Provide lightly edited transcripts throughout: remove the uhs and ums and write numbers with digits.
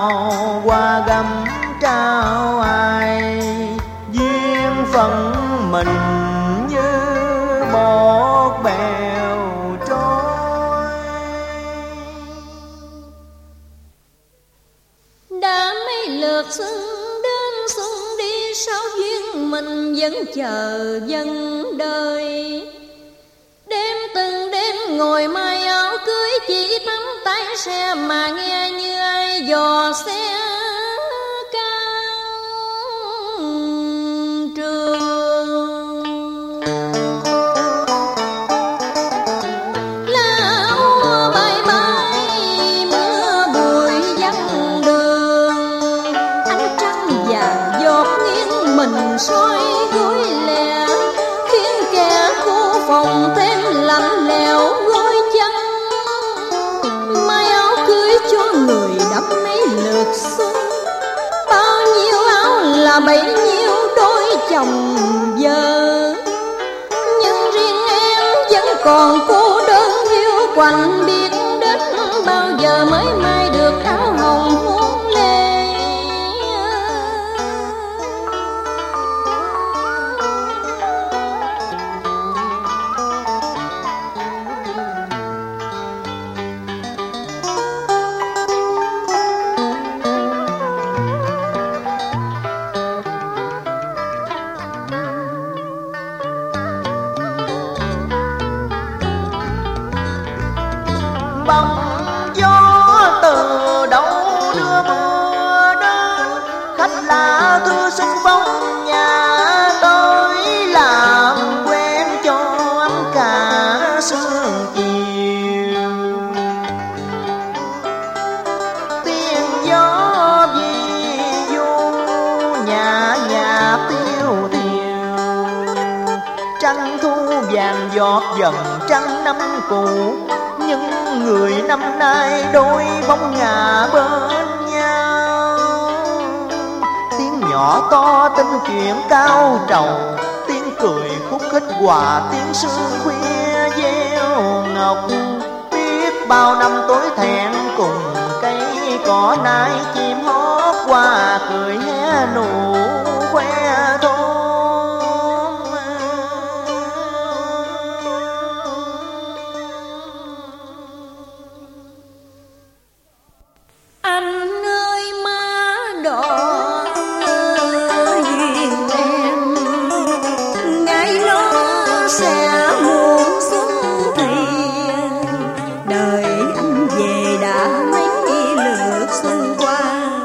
bao qua gấm trao ai, duyên phận mình như bọt bèo trôi. Đã mấy lượt xuân đến xuân đi, sao duyên mình vẫn chờ vẫn đợi. Đêm từng đêm ngồi mai áo cưới, chỉ tắm tay xe mà nghe như ai dò xe soi gối lẻ, khiến kẻ khu phòng thêm lạnh lẽo gối chân. Mai áo cưới cho người đắp mấy lượt xuân, bao nhiêu áo là bấy nhiêu đôi chồng vợ. Nhưng riêng em vẫn còn cô đơn hiu quạnh, biết đến bao giờ mới mai được áo hồng hôn lê. Bóng gió từ đâu đưa mưa đến, khách lạ thư xin bóng nhà tôi, làm quen cho ấm cả sương chiều. Tiếng gió vi du nhà nhà tiêu tiêu, trăng thu vàng giọt dần trăng năm cũ. Những người năm nay đôi bóng ngả bên nhau, tiếng nhỏ to tin chuyện cao trầu, tiếng cười khúc khích hòa tiếng sương khuya gieo ngọc. Biết bao năm tối thẹn cùng cây cỏ nay chim hót qua cười hé nụ khoe thôi. Anh ơi má đỏ duyên em, ngày nó sẽ muộn xuân thì đời anh về đã mấy lượt xuân qua.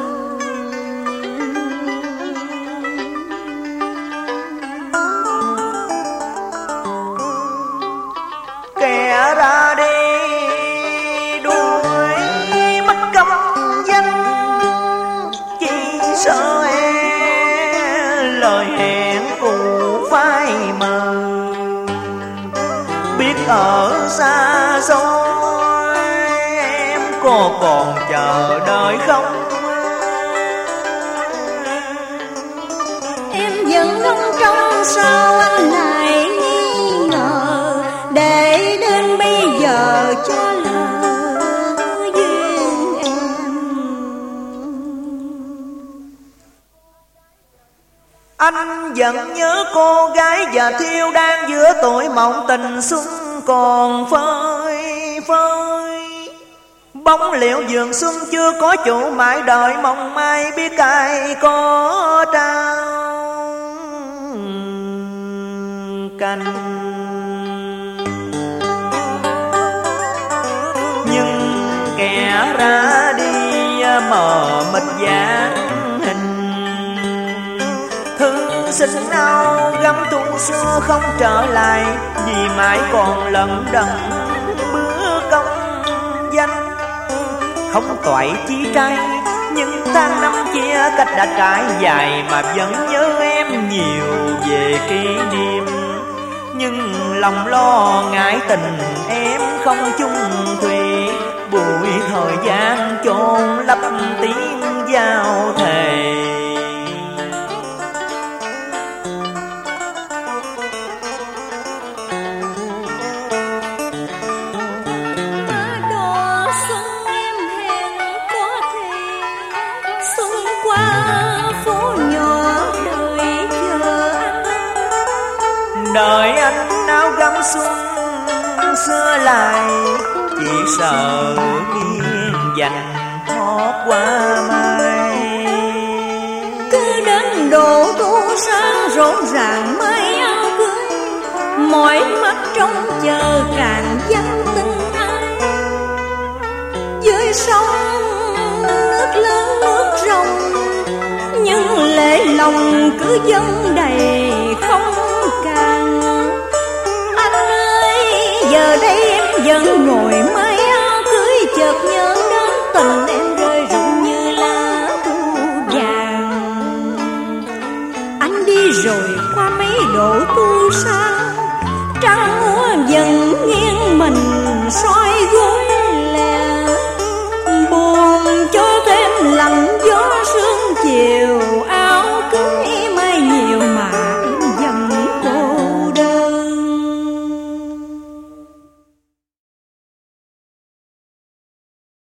Kẻ ra đi sợ em lời hẹn cũ phai mờ, biết ở xa xôi em có còn chờ đợi không. Em vẫn không trong sao anh lại nghi ngờ, để đến bây giờ cho anh vẫn nhớ cô gái già thiêu đang giữa tuổi mộng tình xuân còn phơi phới. Bóng liệu vườn xuân chưa có chủ mãi đợi mong mai biết ai có trao cành. Nhưng kẻ ra đi mờ mịt dáng xin nào gấm thu xưa không trở lại, vì mãi còn lận đận bữa công danh. Không toại chi trai nhưng tháng năm chia cách đã trải dài, mà vẫn nhớ em nhiều về kỷ niệm. Nhưng lòng lo ngại tình em không chung thủy, bụi thời gian chôn lấp tiếng giao thề. xuân qua phố nhỏ đợi chờ anh. Đợi anh áo gấm xuân xưa lại, chỉ sợ nghiêng dành hót qua mai. Cứ đến độ thu sáng rộn ràng mai áo cưới, mỏi mắt trông chờ càng vắng tin ai. Dưới sông nước lớn nước rồng, nhưng lệ lòng cứ dâng đầy không càng. Anh ơi giờ đây em vẫn ngồi